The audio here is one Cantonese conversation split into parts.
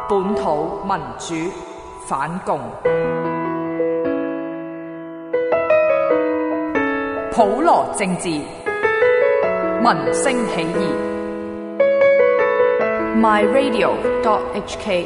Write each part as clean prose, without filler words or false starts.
本土民主反共，普羅政治，民聲起義。myradio.hk。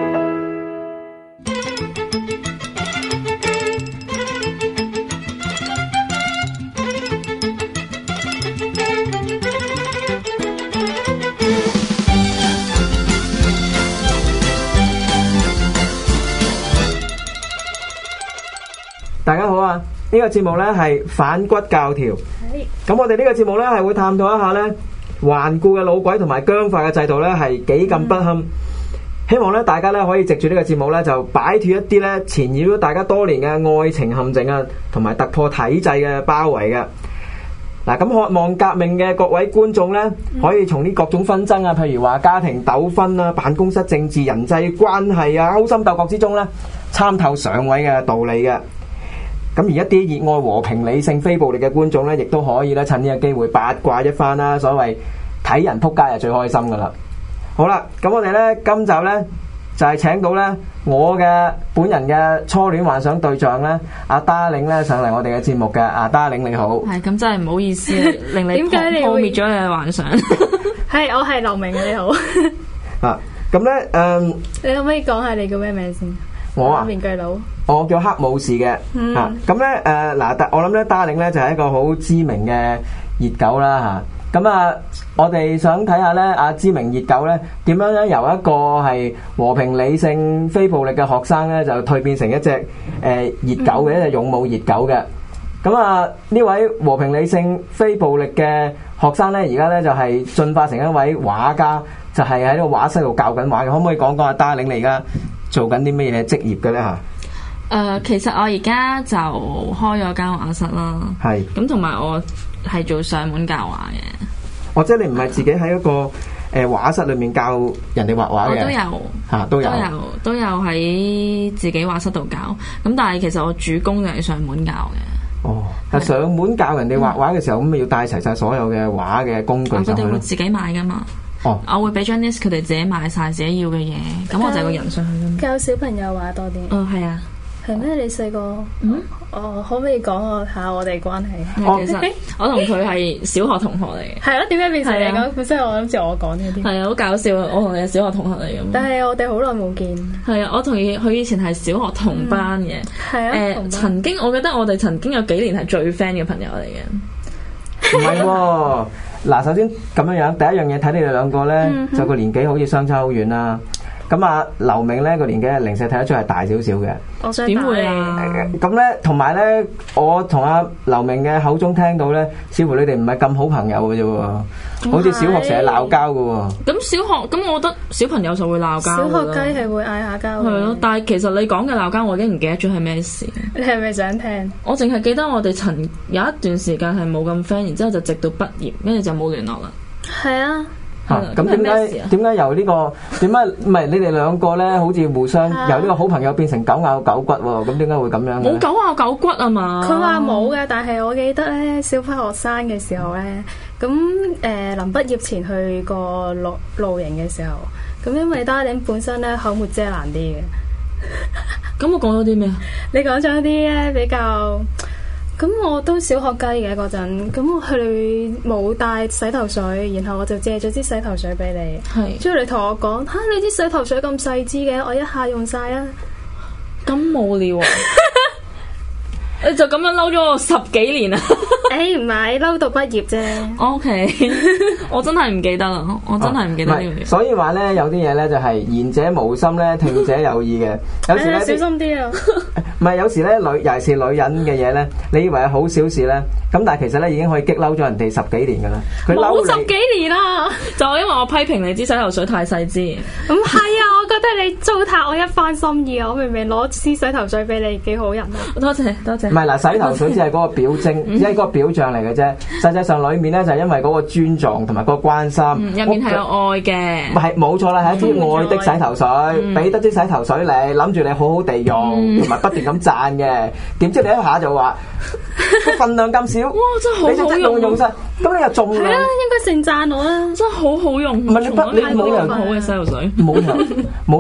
大家好啊！呢個節目呢係反骨教條。咁我哋呢個節目呢係會探討一下呢頑固嘅老鬼同埋僵化嘅制度呢係幾咁不堪。希望呢大家呢可以藉住呢個節目呢就擺脫一啲呢纏繞咗大家多年嘅愛情陷阱啊，同埋突破體制嘅包圍嘅。嗱，咁渴望革命嘅各位觀眾呢，可以從呢各種紛爭啊，譬如話家庭糾紛啊、辦公室政治、人際關係啊、勾心鬥角之中呢，參透上位嘅道理嘅。咁而一啲熱愛和平理性非暴力嘅觀眾咧，亦都可以咧趁呢個機會八卦一番啦。所謂睇人撲街係最開心噶啦。好啦，咁我哋咧今集咧就係請到咧我嘅本人嘅初戀幻想對象咧阿 Darling 咧上嚟我哋嘅節目嘅。阿 Darling 你好。 係咁，真係唔好意思令你破滅咗你嘅幻想。 係，我係劉明，你好。 啊，咁咧你可唔可以講下你叫咩名先？ 我啊， 面具佬。 我叫黑武士嘅。咁咧嗱，我諗咧 Darling 咧就係一個好知名嘅熱狗啦嚇。咁啊，我哋想睇下咧阿知名熱狗咧點樣咧由一個係和平理性非暴力嘅學生咧，就蛻變成一隻熱狗嘅一隻勇武熱狗嘅。咁啊，呢位和平理性非暴力嘅學生咧，而家咧就係進化成一位畫家，就係喺呢個畫室度教緊畫嘅。可唔可以講講阿 Darling 你而家做緊啲咩嘢職業嘅咧嚇？ 其實我而家就開咗間畫室啦。係。咁同埋我係做上門教畫嘅。哦， 即係你唔係自己喺一個畫室裏面教人哋畫畫嘅？ 我都有嚇，都有喺自己畫室度教。咁但係其實我主攻就係上門教嘅。 哦，係上門教人哋畫畫嘅時候，咁咪要帶齊晒所有嘅畫嘅工具上去。 佢哋會自己買噶嘛？哦，我會俾張 list，佢哋自己買晒自己要嘅嘢，咁我就係個人上去啫嘛。 教小朋友畫多啲。 哦，係啊。 係咩？你細個？可唔可以講下我哋關係？ 其實我同佢係小學同學嚟嘅。 係咯，點解變成你講？本身我諗住我講呢啲。 係啊，好搞笑啊！我同你係小學同學嚟嘅。 但係我哋好耐冇見。係啊，我同佢以前係小學同班嘅。 係啊。 曾經我記得我哋曾經有幾年係最 friend 嘅朋友嚟嘅。 唔係喎，嗱，首先咁樣樣，第一樣嘢睇你哋兩個咧，就個年紀好似相差好遠啦。咁啊，劉明咧個年紀零舍睇得出係大少少嘅。 我想點會啊？ 咁咧，同埋咧，我同阿劉明嘅口中聽到咧，似乎你哋唔係咁好朋友嘅啫喎，好似小學成日鬧交嘅喎。 咁小學，咁我覺得小朋友就會鬧交。 小學雞係會嗌下交。係咯，但係其實你講嘅鬧交，我已經唔記得咗係咩事。 你係咪想聽？ 我淨係記得我哋曾有一段時間係冇咁 friend，然之後就直到畢業，跟住就冇聯絡啦。 係啊。 咁點解由呢個點解唔係你哋兩個咧？好似互相由呢個好朋友變成狗咬狗骨喎？咁點解會咁樣？ 冇狗咬狗骨啊嘛！ 佢話冇嘅，但係我記得咧，小學生嘅時候咧，咁臨畢業前去過露營嘅時候，咁因為 Darling 本身咧口沒遮攔啲嘅。 咁我講咗啲咩啊？ 你講咗啲咧比較。咁我都小學雞嘅嗰陣，咁佢冇帶洗頭水，然後我就借咗支洗頭水俾你。係，之後你同我講吓，你啲洗頭水咁細支嘅，我一下用晒啊！ 咁無聊啊！你就咁樣嬲咗我10幾年啊！ 唔係嬲到畢業啫。 OK， 我真係唔記得啦，我真係唔記得呢樣嘢。 所以話咧，有啲嘢咧就係言者無心咧，聽者有意嘅。有時咧小心啲啊！ 唔係有時咧尤其是女人嘅嘢咧，你以為係好小事咧，咁但係其實咧已經可以激嬲咗人哋10幾年噶啦。佢冇10幾年啦， 就因為我批評你支洗頭水太細支。 唔係啊，我覺得你糟蹋我一番心意啊！我明明攞支洗頭水俾你，幾好人啊！ 多謝多謝。 唔係嗱，洗頭水只係嗰個表徵，只係嗰個表象嚟嘅啫。實際上裡面咧就係因為嗰個尊重同埋嗰個關心， 入面係有愛嘅。 係冇錯啦，係一支愛的洗頭水，俾得支洗頭水你，諗住你好好地用，同埋不斷咁讚嘅。點知你一下就話個份量咁少， 哇！真係好好用晒，咁你又重量， 係啊，應該盛讚我啦， 真係好好用。 唔係你冇人好嘅洗頭水， 冇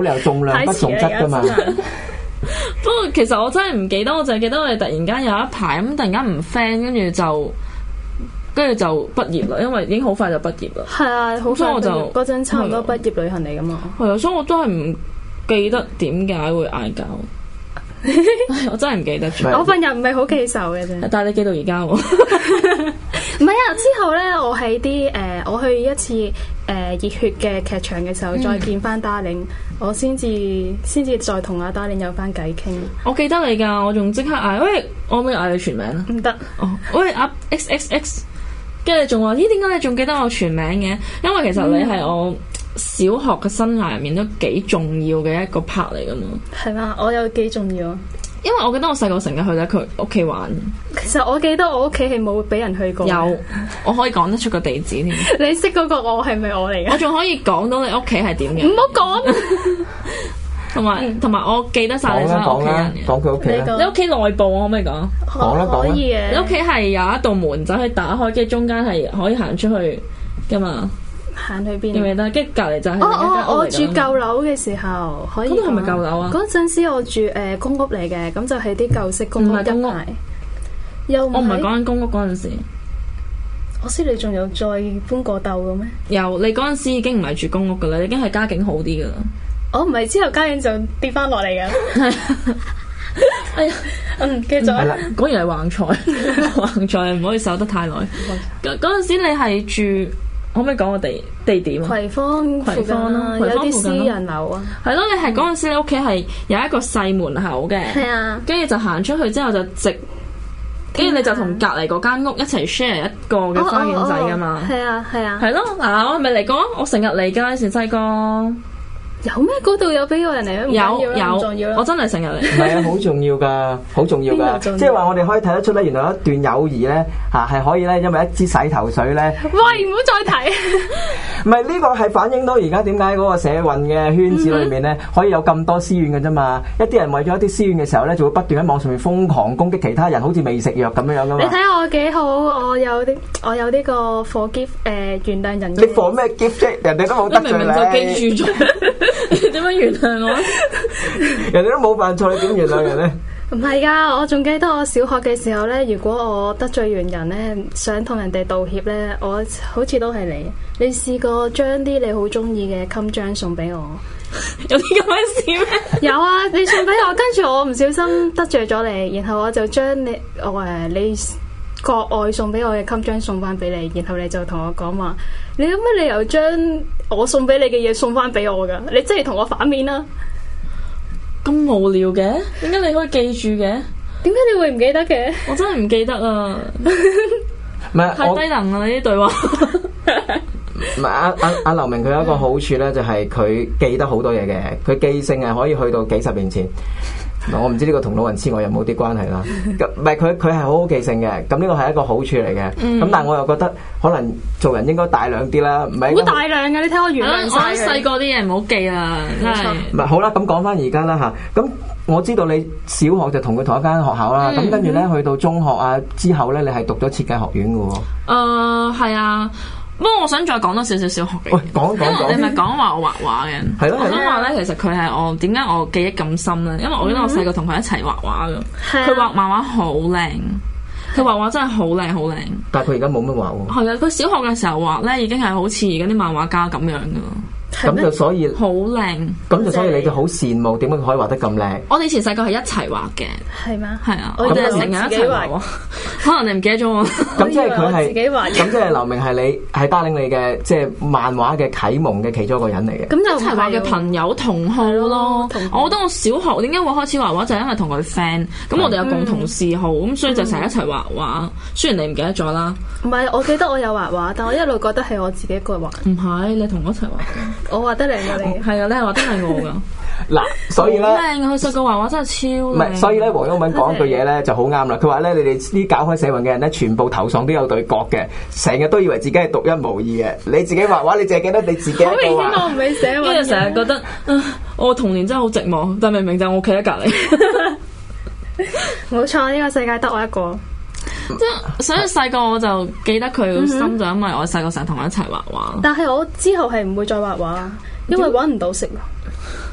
冇理由重量不重質噶嘛。 不過其實我真係唔記得，我就係記得我哋突然間有一排咁，突然間唔 friend，跟住就畢業啦，因為已經好快就畢業啦。係啊，好快。所以我就嗰陣差唔多畢業旅行嚟噶嘛。 係啊，所以我都係唔記得點解會嗌交。我真係唔記得咗。 我份人唔係好記仇嘅啫。 但係你記到而家喎。 唔係啊，之後咧，我喺啲我去一次熱血嘅劇場嘅時候，再見翻 Darling，我先至再同阿 Darling 有翻偈傾。 我記得你㗎，我仲即刻嗌，喂，我可唔可以嗌你全名啊？ 唔得。 哦，喂，阿 XXX， 跟住仲話，咦，點解你仲記得我全名嘅？因為其實你係我小學嘅生涯入面都幾重要嘅一個 part 嚟㗎嘛。係嘛？我有幾重要啊？ 因為我記得我細個成日去咧佢屋企玩。 其實我記得我屋企係冇俾人去過。 有，我可以講得出個地址添。 你識嗰個我係咪我嚟嘅？ 我仲可以講到你屋企係點嘅。 唔好講。 同埋我記得晒你所有屋企人嘅。 講佢屋企。 你屋企內部我可唔可以講？ 講啦， 可以嘅。 你屋企係有一道門仔可以打開，跟住中間係可以行出去噶嘛？ 行去邊？ 記唔記得？跟住隔離就係我住舊樓嘅時候可以。 咁係咪舊樓啊？ 嗰陣時我住公屋嚟嘅，咁就係啲舊式公屋一排。 我唔係講緊公屋嗰陣時。 我知你仲有再搬過竇嘅咩？ 有，你嗰陣時已經唔係住公屋噶啦，你已經係家境好啲噶啦。 我唔係之後家境就跌翻落嚟㗎。哎呀，繼續。係啦， 果然係橫財，橫財唔可以守得太耐。嗰陣時你係住，可唔可以講個地點啊？ 葵芳啦，有啲私人樓啊。 係咯，你係嗰陣時你屋企係有一個細門口嘅。 係啊。跟住就行出去之後就直，跟住你就同隔離嗰間屋一齊 share 一個嘅花園仔㗎嘛。 係啊，係啊。 係咯，嗱，我係咪嚟過？我成日嚟㗎，以前細個。 有咩？嗰度有俾個人嚟？ 有，我真係成日嚟。 唔係啊，好重要噶，好重要噶。即係話我哋可以睇得出咧，原來一段友誼咧嚇係可以咧，因為一支洗頭水咧。 喂，唔好再提。 唔係呢個係反映到而家點解嗰個社運嘅圈子裏面咧，可以有咁多私怨嘅啫嘛。一啲人為咗一啲私怨嘅時候咧，就會不斷喺網上面瘋狂攻擊其他人，好似未食藥咁樣樣噶嘛。 你睇下我幾好，我有呢個 forgive 原諒人。 你 for 咩 gift 啫？人哋都冇得罪你。 明明就記住咗。點樣原諒我？ 人哋都冇犯錯，你點原諒人咧？ 唔係噶，我仲記得我小學嘅時候咧，如果我得罪完人咧，想同人哋道歉咧，我好似都係你。你試過將啲你好中意嘅襟章送俾我？ 有啲咁嘅事咩？ 有啊，你送俾我，跟住我唔小心得罪咗你，然後我就將你國外送俾我嘅襟章送翻俾你，然後你就同我講話，你有乜理由將我送俾你嘅嘢送翻俾我噶？你真係同我反面啦！ 咁無聊嘅，點解你可以記住嘅？點解你會唔記得嘅？ 我真係唔記得啊！ 唔係太低能啦！呢啲對話。 唔係阿劉明佢有一個好處咧，就係佢記得好多嘢嘅，佢記性係可以去到幾十年前。我唔知呢個同老人痴呆有冇啲關係啦。唔係佢係好好記性嘅，咁呢個係一個好處嚟嘅。咁但係我又覺得可能做人應該大量啲啦，唔係好大量嘅。你睇我原諒晒我細個啲嘢唔好記啦，真係。 唔係好啦，咁講翻而家啦嚇。咁我知道你小學就同佢同一間學校啦，咁跟住咧去到中學啊之後咧，你係讀咗設計學院嘅喎。 係啊。不過我想再講多少少小學嘅。 喂，講。 你咪講話我畫畫嘅。 係咯。 我想話咧，其實佢係我點解我記憶咁深咧？因為我記得我細個同佢一齊畫畫嘅。佢畫漫畫好靚，佢畫畫真係好靚好靚。 但係佢而家冇乜畫喎。 係啊，佢小學嘅時候畫咧，已經係好似而家啲漫畫家咁樣噶。 咁就所以好靚， 咁就所以你就好羨慕點解佢可以畫得咁靚？ 我哋以前細個係一齊畫嘅， 係咩？ 係啊，我哋成日一齊畫。可能你唔記得咗我。 咁即係佢係，咁即係劉明係你係Darling你嘅即係漫畫嘅啟蒙嘅其中一個人嚟嘅。 咁就一齊畫嘅朋友同好咯。我覺得我小學點解會開始畫畫，就係因為同佢 friend，咁我哋有共同嗜好，咁所以就成日一齊畫畫。雖然你唔記得咗啦。 唔係，我記得我有畫畫，但我一路覺得係我自己一個畫。 唔係，你同我一齊畫嘅。 我畫得靚過你， 係啊，你係畫得係我噶。 嗱，所以咧， 好靚啊！佢細個畫畫真係超靚。 唔係，所以咧，黃毓民講句嘢咧就好啱啦。佢話咧，你哋啲搞開社運嘅人咧，全部頭上都有對角嘅，成日都以為自己係獨一無二嘅。你自己畫畫，你淨係記得你自己一個畫。好明顯我唔係社運， 跟住成日覺得我童年真係好寂寞，但明明就係我屋企喺隔離。 冇錯，呢個世界得我一個。 即係所以細個我就記得佢好深，就因為我細個成日同佢一齊畫畫。 但係我之後係唔會再畫畫，因為揾唔到食。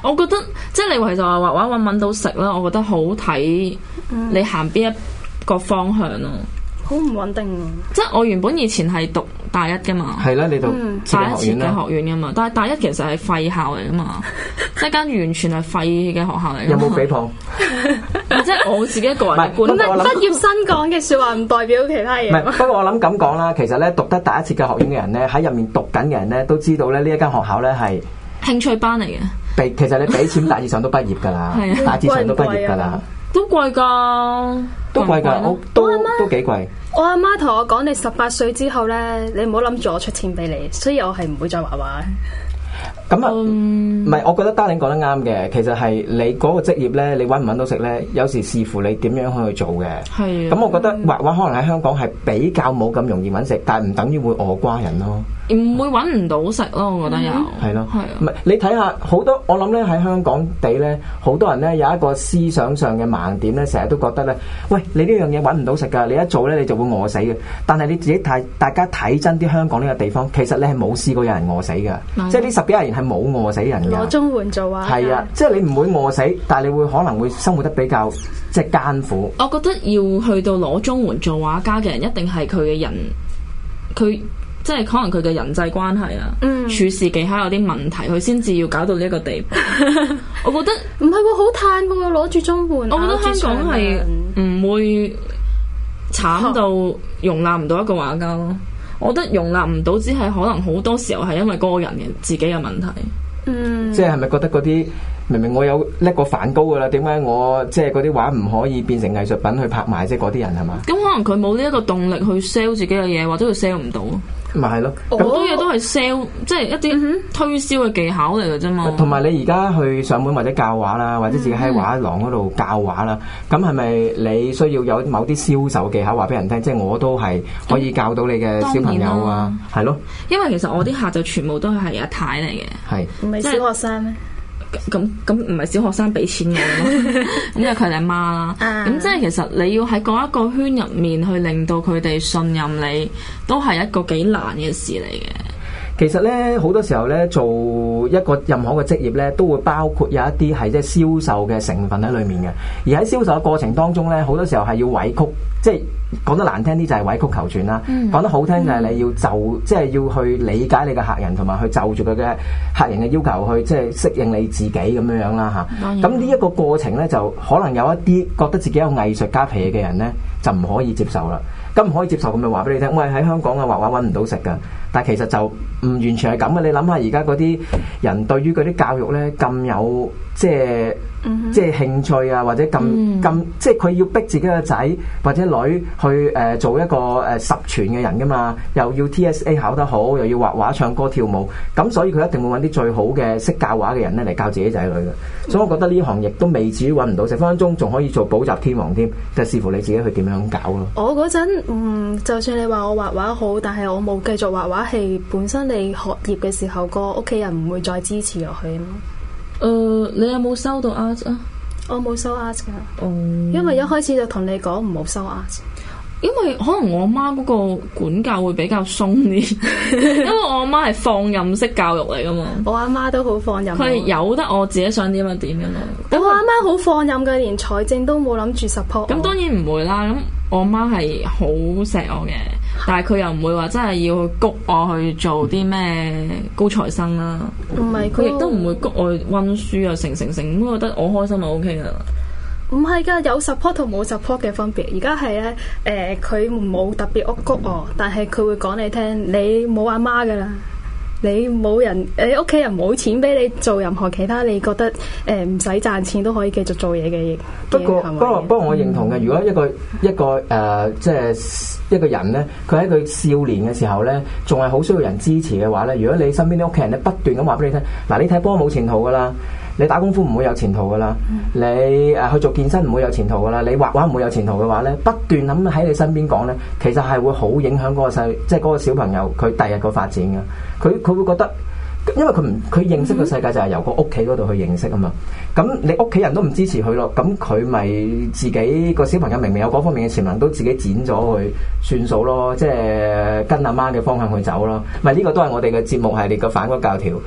我覺得即係你其實話畫畫揾到食啦，我覺得好睇你行邊一個方向咯。 好唔穩定啊！ 即係我原本以前係讀大一噶嘛， 係啦，你讀大一設計學院噶嘛，但係大一其實係廢校嚟噶嘛，即係間完全係廢嘅學校嚟。 有冇誹謗？ 即係我自己一個人嘅觀點。咁畢業生講嘅説話唔代表其他嘢。 唔係，不過我諗咁講啦，其實咧讀得大一設計學院嘅人咧，喺入面讀緊嘅人咧，都知道咧呢一間學校咧係興趣班嚟嘅。 其實你俾錢大致上都畢業㗎啦，大致上都畢業㗎啦。 都貴㗎， 都貴㗎，都幾貴。 我阿媽同我講，你18歲之後咧，你唔好諗住我出錢俾你，所以我係唔會再畫畫。 咁啊，唔係，我覺得 Darling 講得啱嘅。其實係你嗰個職業咧，你揾唔揾到食咧，有時視乎你點樣去做嘅。係。咁我覺得畫畫可能喺香港係比較冇咁容易揾食，但係唔等於會餓瓜人咯。 唔會揾唔到食咯，我覺得有。 係咯，係啊。唔係你睇下好多，我諗咧喺香港地咧，好多人咧有一個思想上嘅盲點咧，成日都覺得咧，喂，你呢樣嘢揾唔到食㗎，你一做咧你就會餓死嘅。但係你自己大家睇真啲香港呢個地方，其實你係冇試過有人餓死㗎，即係呢10幾廿年係冇餓死人㗎。 攞綜援做啊！ 係啊，即係你唔會餓死，但係你會可能會生活得比較即係艱苦。 我覺得要去到攞綜援做畫家嘅人，一定係佢嘅人，佢。即係可能佢嘅人際關係啊，處事技巧有啲問題，佢先至要搞到呢一個地步。我覺得唔係喎，好嘆喎，攞住綜援。 我覺得香港係唔會慘到容納唔到一個畫家咯。我覺得容納唔到，只係可能好多時候係因為嗰個人嘅自己嘅問題。 即係咪覺得嗰啲明明我有叻過梵高噶啦，點解我即係嗰啲畫唔可以變成藝術品去拍賣？即係嗰啲人係嘛？ 咁可能佢冇呢一個動力去 sell 自己嘅嘢，或者佢 sell 唔到。 咪係咯， 好多嘢都係 sell，即係一啲推銷嘅技巧嚟嘅啫嘛。 同埋你而家去上門或者教畫啦，或者自己喺畫廊嗰度教畫啦，咁係咪你需要有某啲銷售技巧話俾人聽？即係我都係可以教到你嘅小朋友啊，係咯。因為其實我啲客就全部都係阿太嚟嘅， 係唔係小學生咩？ 咁唔係小學生俾錢我咯，咁就佢哋阿媽啦。咁即係其實你要喺嗰一個圈入面去令到佢哋信任你，都係一個幾難嘅事嚟嘅。 其實咧好多時候咧做一個任何嘅職業咧，都會包括有一啲係即係銷售嘅成分喺裏面嘅。而喺銷售嘅過程當中咧，好多時候係要委曲，即係講得難聽啲就係委曲求全啦。講得好聽就係你要即係要去理解你嘅客人，同埋去就住佢嘅客人嘅要求去即係適應你自己咁樣樣啦嚇。咁呢一個過程咧，就可能有一啲覺得自己有藝術家脾氣嘅人咧，就唔可以接受啦。咁唔可以接受咁咪話俾你聽，喂，喺香港嘅畫畫揾唔到食㗎。但係其實就唔完全係咁嘅。你諗下而家嗰啲人對於嗰啲教育咧咁有即係興趣啊，或者咁即係佢要逼自己嘅仔或者女去做一個十全嘅人㗎嘛，又要 TSA 考得好，又要畫畫、唱歌、跳舞，咁所以佢一定會揾啲最好嘅識教畫嘅人咧嚟教自己仔女嘅。所以我覺得呢行亦都未至於揾唔到食，分分鐘仲可以做補習天王添，就視乎你自己去點樣搞咯。 我嗰陣就算你話我畫畫好，但係我冇繼續畫畫，係本身你學業嘅時候個屋企人唔會再支持落去咯。 你有冇收到 art 啊？ 我冇收 art 噶，因為一開始就同你講唔好收 art。 因為可能我媽嗰個管教會比較鬆啲，因為我阿媽係放任式教育嚟噶嘛。 我阿媽都好放任， 佢係由得我自己想點就點噶嘛。 我阿媽好放任嘅，連財政都冇諗住 support。 咁當然唔會啦。咁我阿媽係好錫我嘅，但係佢又唔會話真係要去谷我去做啲咩高材生啦。 唔係， 佢亦都唔會谷我去溫書啊，成。咁我覺得我開心就 OK 噶啦。 唔係㗎，有 support 同冇 support 嘅分別。而家係咧，佢冇特別谷我，但係佢會講你聽，你冇阿媽㗎啦，你冇人，你屋企人冇錢俾你做任何其他你覺得唔使賺錢都可以繼續做嘢嘅嘢。不過我認同嘅。如果一個即係一個人咧，佢喺佢少年嘅時候咧，仲係好需要人支持嘅話咧，如果你身邊啲屋企人咧不斷咁話俾你聽，嗱，你踢波冇前途㗎啦。你打功夫唔會有前途噶啦，你去做健身唔會有前途噶啦，你畫畫唔會有前途嘅話咧，不斷咁喺你身邊講咧，其實係會好影響嗰個即係嗰個小朋友佢第日個發展噶。佢會覺得，因為佢認識個世界就係由個屋企嗰度去認識啊嘛。咁你屋企人都唔支持佢咯，咁佢咪自己個小朋友明明有嗰方面嘅潛能，都自己剪咗去算數咯，即係跟阿媽嘅方向去走咯。咪呢個都係我哋嘅節目系列嘅反骨教條。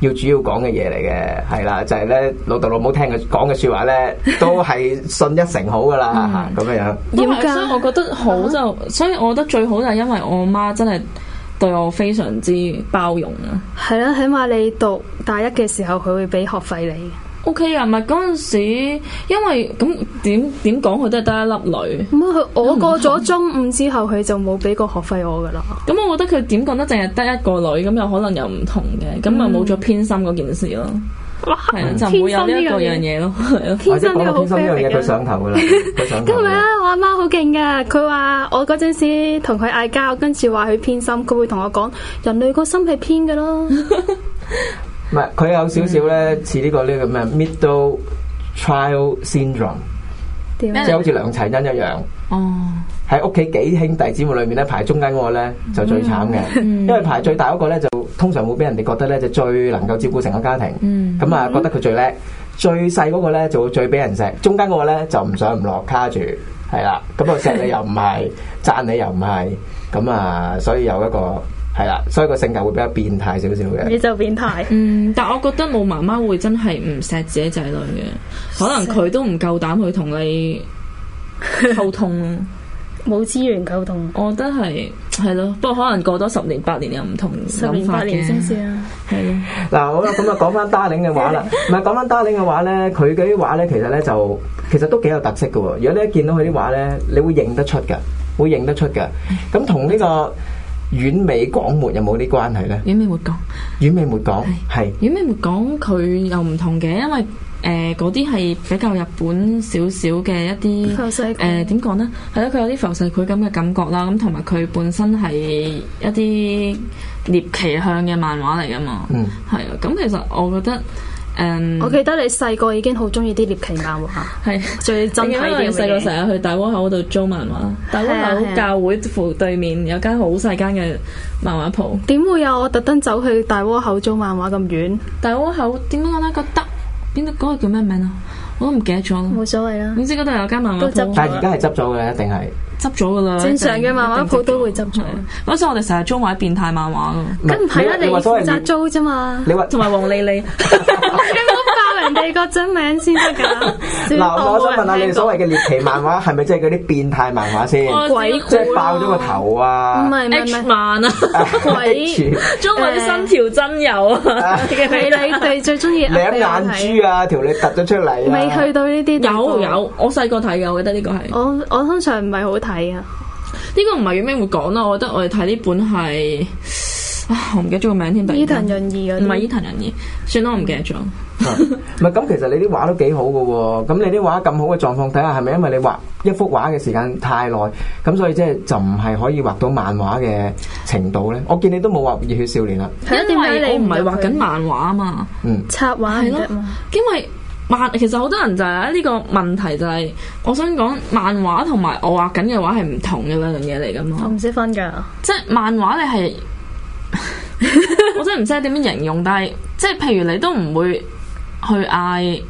要主要講嘅嘢嚟嘅，係啦，就係咧老豆老母聽佢講嘅説話咧，都係信一成好噶啦，咁樣樣。 所以我覺得好就，所以我覺得最好就係因為我媽真係對我非常之包容啊。 係啦，起碼你讀大一嘅時候，佢會俾學費你。 OK 啊，唔係嗰陣時，因為咁點講，佢都係得一粒女。 咁我過咗中五之後，佢就冇俾過學費我噶啦。 咁我覺得佢點講得淨係得一個女，咁有可能又唔同嘅，咁咪冇咗偏心嗰件事咯。係啊，就唔會有呢一個樣嘢咯。 偏心呢個好偏心呢樣嘢，佢上頭噶啦，佢上頭。 咁咪啊，我阿媽好勁噶，佢話我嗰陣時同佢嗌交，跟住話佢偏心，佢會同我講人類個心係偏嘅咯。 唔係，佢有少少咧似呢個咩 middle child syndrome，即係好似梁齊恩一樣。哦，喺屋企幾兄弟姊妹裏面咧，排中間嗰個咧就最慘嘅，因為排最大嗰個咧就通常會俾人哋覺得咧就最能夠照顧成個家庭。咁啊，覺得佢最叻，最細嗰個咧就會最俾人錫，中間嗰個咧就唔上唔落卡住，係啦。咁啊錫你又唔係，讚你又唔係，咁啊所以有一個。係啦，所以個性格會比較變態少少嘅。 你就變態。 但我覺得冇媽媽會真係唔錫自己仔女嘅，可能佢都唔夠膽去同你溝通咯， 冇資源溝通。 我覺得係咯，不過可能過多10年8年又唔同 ，10年8年先算啊。 係咯。 嗱好啦，咁啊講翻 Darling 嘅話啦，唔係講翻 Darling 嘅話咧，佢嗰啲畫咧其實咧其實都幾有特色嘅喎。如果你一見到佢啲畫咧，你會認得出嘅，咁同呢個丸尾廣末有冇啲關係咧？ 丸尾末廣係丸尾末廣，佢又唔同嘅，因為嗰啲係比較日本少少嘅一啲點講咧？係咯，佢有啲浮世繪咁嘅感覺啦。咁同埋佢本身係一啲獵奇向嘅漫畫嚟噶嘛。係啊。咁其實我覺得。 我記得你細個已經好中意啲獵奇漫畫，係最真睇啲嘅。 細個成日去大窩口嗰度租漫畫，大窩口教會附對面有間好細間嘅漫畫鋪。 點會有我特登走去大窩口租漫畫咁遠？ 大窩口點講咧？個德邊度嗰個叫咩名啊？我都唔記得咗。 冇所謂啦。 總之嗰度有間漫畫鋪， 但係而家係執咗嘅，一定係。 執咗噶啦， 正常嘅漫畫鋪都會執咗。 嗰時我哋成日租埋變態漫畫噶， 咁唔係啦，你負責租啫嘛。 你話同埋黃莉莉， 你唔好爆人哋個真名先得噶。 嗱，我想問下你哋所謂嘅獵奇漫畫係咪即係嗰啲變態漫畫先？ 鬼即係爆咗個頭啊！ 唔係 H 漫啊， 鬼中文新條真有啊！ 你哋最中意兩眼珠啊，條脷突咗出嚟。 未去到呢啲。 有，我細個睇嘅，我記得呢個係。 我通常唔係好睇啊。 呢個唔係丸尾末廣啦，我覺得我哋睇呢本係我唔記得咗個名添。 伊藤潤二嗰啲唔係伊藤潤二，算啦，我唔記得咗。 唔係咁，其實你啲畫都幾好嘅喎。咁你啲畫咁好嘅狀況底下，係咪因為你畫一幅畫嘅時間太耐，咁所以即係就唔係可以畫到漫畫嘅程度咧？我見你都冇畫《熱血少年》啦， 因為我唔係畫緊漫畫啊嘛。 插畫係咯， 因為其實好多人就係呢個問題，就係我想講漫畫同埋我畫緊嘅畫係唔同嘅兩樣嘢嚟噶嘛。 我唔識分噶， 即係漫畫你係我真係唔識點樣形容，但係即係譬如你都唔會去嗌，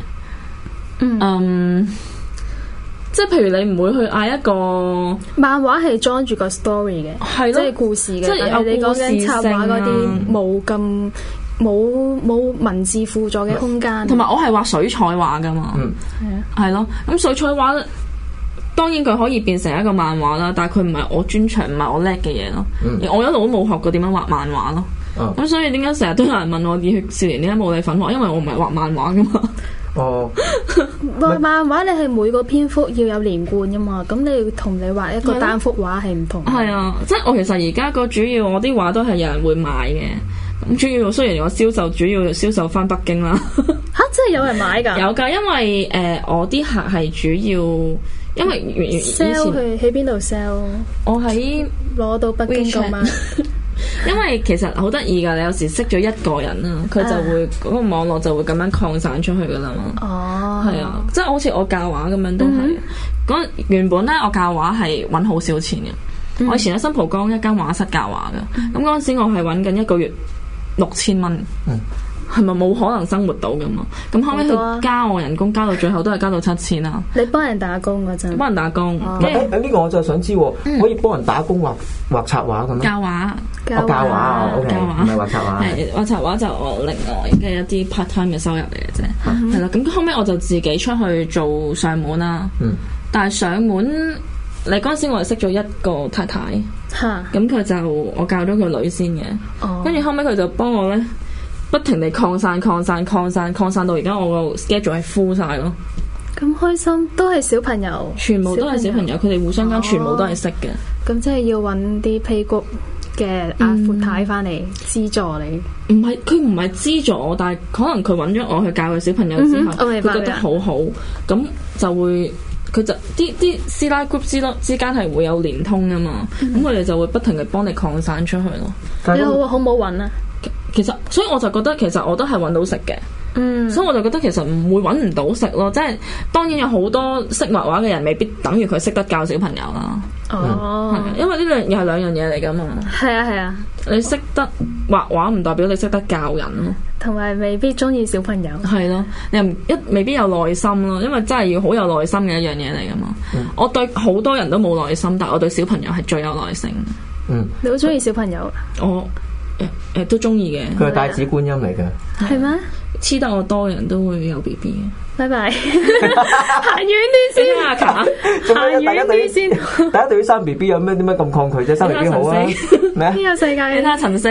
即係譬如你唔會去嗌一個漫畫係裝住個 story 嘅，係即係故事嘅， 即係有你講緊插畫嗰啲冇咁。冇文字輔助嘅空間， 同埋我係畫水彩畫噶嘛，係咯。咁水彩畫當然佢可以變成一個漫畫啦，但係佢唔係我專長，唔係我叻嘅嘢咯。我一路都冇學過點樣畫漫畫咯。咁所以點解成日都有人問我《熱血少年》點解冇你份畫？因為我唔係畫漫畫噶嘛。 漫畫你係每個篇幅要有連貫噶嘛，咁你同你畫一個單幅畫係唔同。 係啊，即係我其實而家個主要我啲畫都係有人會買嘅。咁主要雖然我主要銷售翻北京啦， 吓真係有人買㗎？ 有㗎，因為我啲客係主要，因為以前 sell 去喺邊度 sell？ 我喺攞到北京咁嘛。 因為其實好得意㗎，你有時識咗一個人啦，佢就會嗰個網絡就會咁樣擴散出去㗎啦嘛。哦，係啊，即係好似我教畫咁樣都係。原本咧我教畫係揾好少錢嘅，我以前喺新蒲崗一間畫室教畫㗎，咁嗰陣時我係揾緊一個月6000蚊，係咪冇可能生活到噶嘛？咁後尾佢加我人工，加到最後都係加到7000啦。 你幫人打工嗰陣？ 幫人打工。 呢個我就想知，可以幫人打工畫插畫咁樣？ 教畫教畫，OK，唔係畫插畫。 係畫插畫就我另外嘅一啲 part time 嘅收入嚟嘅啫。係啦，咁後尾我就自己出去做上門啦。但係上門，你嗰陣時我係識咗一個太太。咁佢就我教咗佢女先嘅。跟住後尾佢就幫我咧，不停地擴散到而家我個 schedule 係 full 晒咯。 咁開心，都係小朋友， 全部都係小朋友，佢哋互相間全部都係識嘅。 咁即係要揾啲 playgroup 嘅阿闊太翻嚟資助你。 唔係，佢唔係資助我，但係可能佢揾咗我去教佢小朋友之後，佢覺得好好，咁就會佢就啲師奶 group 之間係會有連通噶嘛，咁佢哋就會不停嘅幫你擴散出去咯。 你好唔好揾啊？ 其實，所以我就覺得其實我都係揾到食嘅。所以我就覺得其實唔會揾唔到食咯，即係當然有好多識畫畫嘅人未必等於佢識得教小朋友啦。因為呢又係兩樣嘢嚟噶嘛。係啊，你識得畫畫唔代表你識得教人咯， 同埋未必中意小朋友。係咯， 你又未必有耐心咯，因為真係要好有耐心嘅一樣嘢嚟噶嘛。我對好多人都冇耐心，但係我對小朋友係最有耐性。 你好中意小朋友？ 我都中意嘅。 佢係帶子觀音嚟嘅。 係咩？ 黐得我多嘅人都會有 BB 嘅。 拜拜，行遠啲先啊！行遠啲先。 大家對於生 BB 有咩點解咁抗拒啫？生 BB 好啊！咩？ 呢個世界你睇下陳四，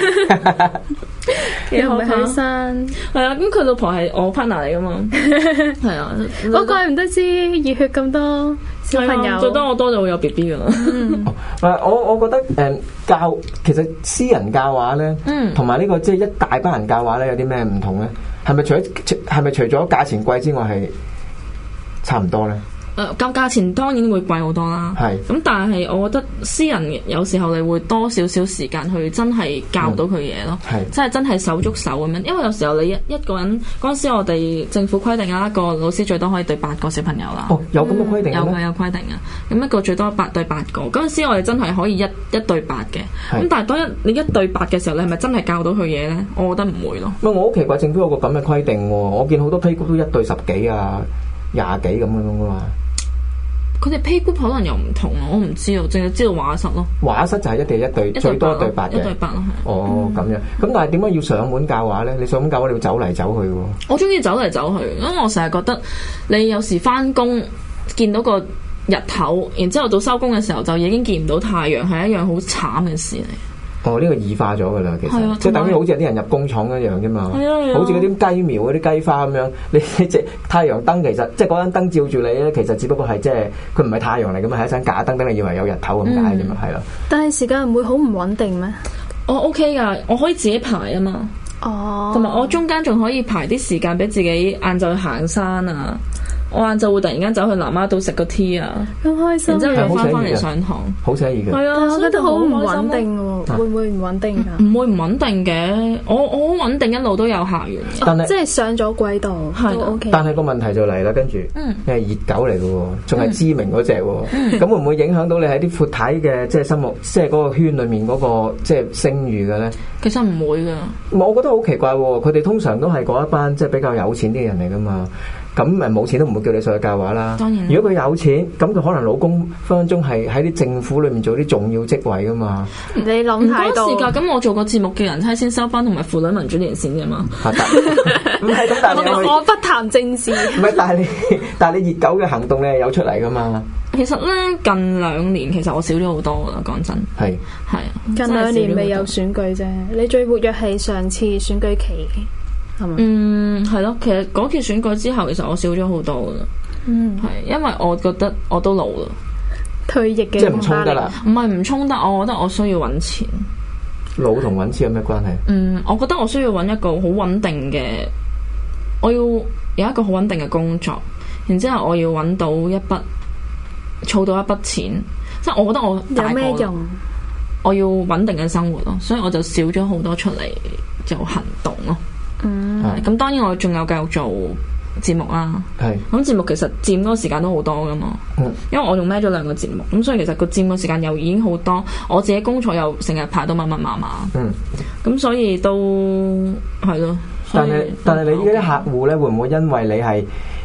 幾好睇生。 係啊，咁佢老婆係我 partner 嚟噶嘛？係啊， 我怪唔得知熱血咁多小朋友， 做得我多就會有 BB 噶啦。 我覺得其實私人教畫咧，同埋呢個即係一大班人教畫咧，有啲咩唔同咧？係咪除咗價錢貴之外係差唔多咧？ 價錢當然會貴好多啦。係咁，但係我覺得私人有時候你會多少少時間去真係教到佢嘢咯。即係真係手捉手咁樣。因為有時候你一個人嗰陣時，我哋政府規定一個老師最多可以對8個小朋友啦。 有咁嘅規定有規定啊。咁一個最多對8個。嗰陣時我哋真係可以一對8嘅。咁但係當你一對8嘅時候，你係咪真係教到佢嘢咧？我覺得唔會咯。 我好奇怪，政府有個咁嘅規定喎。我見好多 playgroup 都1對10幾啊、20幾咁樣噶嘛。 佢哋 playgroup 可能又唔同，我唔知啊，淨係知道畫室咯。畫室就係1對1，最多1對8嘅。1 對8咯，係。 咁樣。咁但係點解要上門教畫咧？你上門教畫你要走嚟走去喎。 我中意走嚟走去，因為我成日覺得你有時翻工見到個日頭，然之後到收工嘅時候就已經見唔到太陽，係一樣好慘嘅事嚟。 呢個異化咗噶啦，其實即係等於好似有啲人入工廠一樣啫嘛。好似嗰啲雞苗嗰啲雞花咁樣，你隻太陽燈其實即係嗰盞燈照住你咧，其實只不過係即係佢唔係太陽嚟噶嘛，係一盞假燈，等你以為有日頭咁解啫嘛，係咯。 但係時間唔會好唔穩定咩？ 我 OK 噶，我可以自己排啊嘛。同埋我中間仲可以排啲時間俾自己晏晝去行山啊。我晏晝會突然間走去南丫島食個 tea 啊， 咁開心， 然之後又翻嚟上堂， 好寫意嘅。 係啊， 我覺得好唔穩定喎，會唔會唔穩定㗎？ 唔會唔穩定嘅，我好穩定，一路都有客源嘅。 但係即係上咗軌道都 OK。 但係個問題就嚟啦，跟住你係熱狗嚟嘅喎，仲係知名嗰隻喎，咁會唔會影響到你喺啲闊太嘅即係心目，即係嗰個圈裡面嗰個即係聲譽嘅咧？ 其實唔會㗎。 我覺得好奇怪喎，佢哋通常都係嗰一班即係比較有錢啲人嚟㗎嘛。咁冇錢都唔會叫你上去教畫啦。當然，如果佢有錢，咁佢可能老公分分鐘係喺啲政府裏面做啲重要職位噶嘛。 你諗太多。唔關事㗎，咁我做個節目嘅人睇先收班同埋婦女民主連線㗎嘛。 唔係咁，但係我不談政治。 唔係，但係你熱狗嘅行動咧有出嚟㗎嘛？ 其實咧近2年其實我少咗好多㗎啦，講真。係啊。 近2年未有選舉啫，你最活躍係上次選舉期。 係咯，其實嗰次選舉之後，其實我少咗好多噶啦。係因為我覺得我都老啦， 退役嘅即係唔衝得啦。 唔係唔衝得，我覺得我需要揾錢。 老同揾錢有咩關係？ 我覺得我需要揾一個好穩定嘅，我要有一個好穩定嘅工作，然之後我要揾到一筆，儲到一筆錢。即係我覺得我大個有咩用？ 我要穩定嘅生活咯，所以我就少咗好多出嚟做行動咯。咁當然我仲有繼續做節目啦。咁節目其實佔嗰個時間都好多噶嘛。因為我仲孭咗2個節目，咁所以其實個佔個時間又已經好多。我自己工作又成日排到密密麻麻。咁所以都係咯。 但係你依家啲客戶咧，會唔會因為你係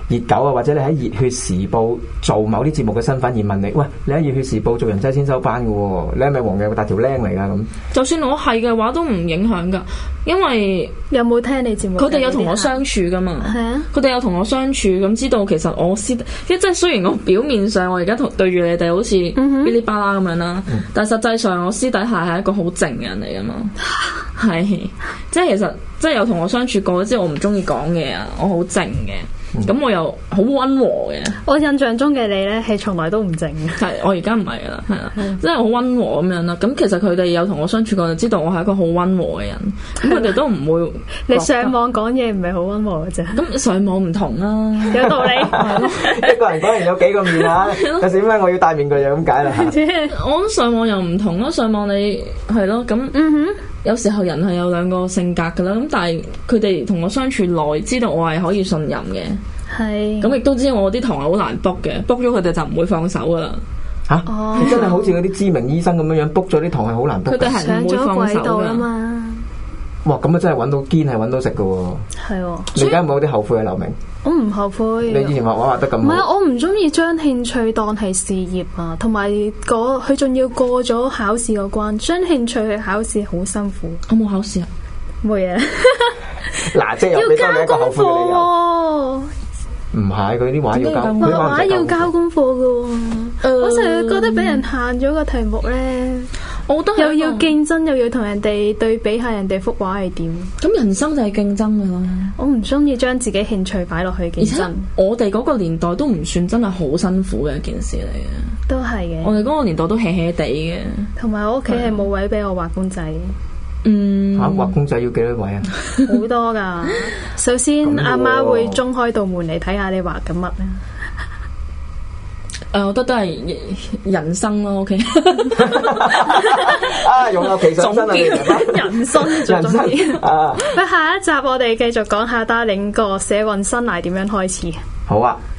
熱狗啊，或者你喺熱血時報做某啲節目嘅身份而問你，喂，你喺熱血時報做人妻先修班嘅喎，你係咪黃嘅大條僆嚟㗎咁？就算我係嘅話，都唔影響㗎，因為有冇聽你節目？ 佢哋有同我相處㗎嘛，佢哋有同我相處，咁知道其實我即係雖然我表面上我而家對住你哋好似嗶哩吧啦咁樣啦，但係實際上我私底下係一個好靜嘅人嚟㗎嘛，係即係其實即係有同我相處過，即係我唔中意講嘢啊，我好靜嘅。咁我又好溫和嘅。 我印象中嘅你咧係從來都唔靜嘅。 係我而家唔係啦，係啦，即係好溫和咁樣啦。咁其實佢哋有同我相處過，就知道我係一個好溫和嘅人。咁佢哋都唔會。 你上網講嘢唔係好溫和嘅啫。 咁上網唔同啦， 有道理。 一個人講完有幾個面啊？有時點解我要戴面具就咁解啦？ 我上網又唔同咯，上網你係咯咁。有時候人係有兩個性格噶啦，咁但係佢哋同我相處耐，知道我係可以信任嘅。係。咁亦都知道我啲堂係好難 book 嘅，book 咗佢哋就唔會放手噶啦。 嚇！你真係好似嗰啲知名醫生咁樣樣 book 咗啲堂係好難 book。 佢哋係唔會放手㗎嘛。 哇！咁啊真係揾到堅係揾到食噶喎。係喎。你而家有冇啲後悔啊，劉明？ 我唔後悔。 你以前畫得咁好。 唔係，我唔中意將興趣當係事業啊，同埋佢仲要過咗考試嗰關，將興趣去考試好辛苦。 我冇考試啊， 冇嘢。 嗱，即係有俾多你一個後悔嘅理由。唔係，佢啲畫要交， 畫要交功課噶喎。我成日覺得俾人限咗個題目咧，我都又要競爭，又要同人哋對比下人哋幅畫係點。 咁人生就係競爭噶啦。 我唔中意將自己興趣擺落去競爭。 而且我哋嗰個年代都唔算真係好辛苦嘅一件事嚟嘅。 都係嘅。我哋嗰個年代都 hea 地嘅。 同埋我屋企係冇位俾我畫公仔。 畫公仔要幾多位啊？ 好多噶。首先阿媽會中開道門嚟睇下你畫緊乜咧。 我覺得都係人生咯，OK。 用有其實真係人生最重要。下一集我哋繼續講下Darling個社運生涯點樣開始。 好啊。